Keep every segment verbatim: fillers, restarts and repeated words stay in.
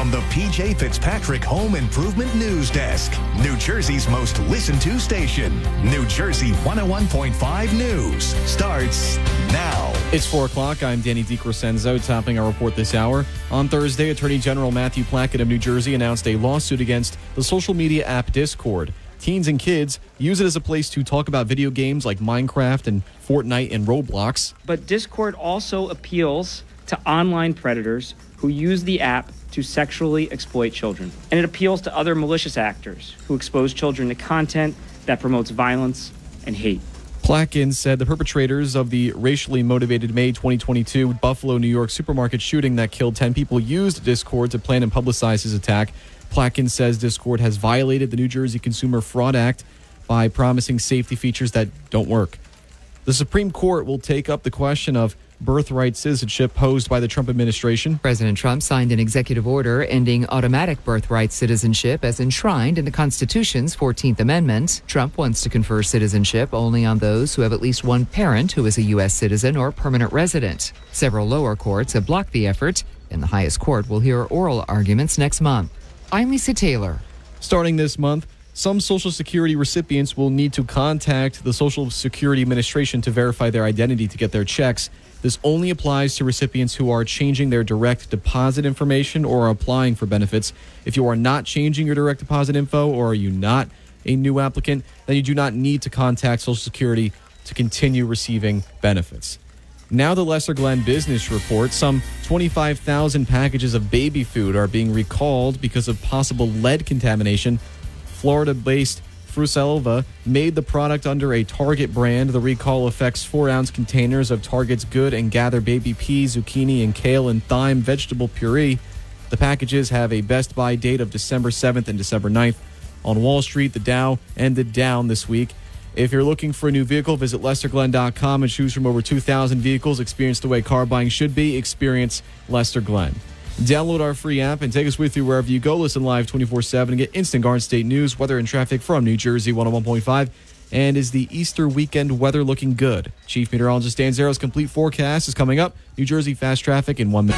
from the P J Fitzpatrick Home Improvement News Desk, New Jersey's most listened to station. New Jersey one oh one point five News starts now. It's four o'clock. I'm Danny DiCrescenzo, topping our report this hour. On Thursday, Attorney General Matthew Plackett of New Jersey announced a lawsuit against the social media app Discord. Teens and kids use it as a place to talk about video games like Minecraft and Fortnite and Roblox. But Discord also appeals to online predators who use the app to sexually exploit children. And it appeals to other malicious actors who expose children to content that promotes violence and hate. Plackett said the perpetrators of the racially motivated May twenty twenty-two Buffalo, New York supermarket shooting that killed ten people used Discord to plan and publicize his attack. Plackett says Discord has violated the New Jersey Consumer Fraud Act by promising safety features that don't work. The Supreme Court will take up the question of birthright citizenship posed by the Trump administration. President Trump signed an executive order ending automatic birthright citizenship as enshrined in the Constitution's fourteenth Amendment. Trump wants to confer citizenship only on those who have at least one parent who is a U S citizen or permanent resident. Several lower courts have blocked the effort, and the highest court will hear oral arguments next month. I'm Lisa Taylor. Starting this month, some Social Security recipients will need to contact the Social Security Administration to verify their identity to get their checks. This only applies to recipients who are changing their direct deposit information or are applying for benefits. If you are not changing your direct deposit info or are you not a new applicant, then you do not need to contact Social Security to continue receiving benefits. Now the Lesser Glen Business Report. Some twenty-five thousand packages of baby food are being recalled because of possible lead contamination. Florida-based Fruselva made the product under a Target brand. The recall affects four-ounce containers of Target's Good and Gather baby pea, zucchini, and kale and thyme vegetable puree. The packages have a Best Buy date of December seventh and December ninth. On Wall Street, the Dow ended down this week. If you're looking for a new vehicle, visit lester glen dot com and choose from over two thousand vehicles. Experience the way car buying should be. Experience Lester Glen. Download our free app and take us with you wherever you go. Listen live twenty-four seven and get instant Garden State news, weather, and traffic from New Jersey one oh one point five. And is the Easter weekend weather looking good? Chief Meteorologist Dan Zero's complete forecast is coming up. New Jersey fast traffic in one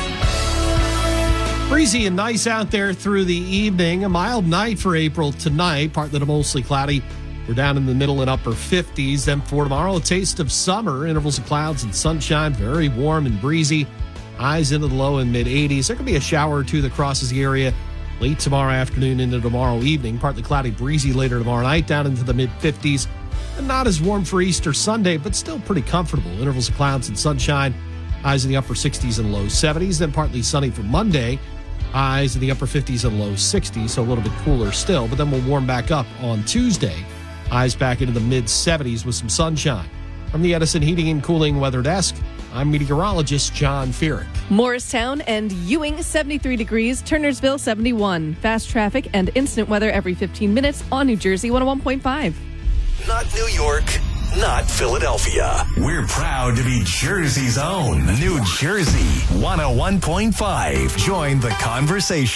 minute. Breezy and nice out there through the evening. A mild night for April tonight, partly to mostly cloudy. We're down in the middle and upper fifties. Then for tomorrow, a taste of summer. Intervals of clouds and sunshine. Very warm and breezy. Highs into the low and mid-eighties. There could be a shower or two that crosses the area late tomorrow afternoon into tomorrow evening. Partly cloudy, breezy later tomorrow night, down into the mid-fifties. And not as warm for Easter Sunday, but still pretty comfortable. Intervals of clouds and sunshine. Highs in the upper sixties and low seventies. Then partly sunny for Monday. Highs in the upper fifties and low sixties, so a little bit cooler still. But then we'll warm back up on Tuesday. Highs back into the mid-seventies with some sunshine. From the Edison Heating and Cooling Weather Desk, I'm meteorologist John Feerick. Morristown and Ewing, seventy-three degrees. Turnersville, seventy-one. Fast traffic and instant weather every fifteen minutes on New Jersey one oh one point five. Not New York, not Philadelphia. We're proud to be Jersey's own. New Jersey one oh one point five. Join the conversation.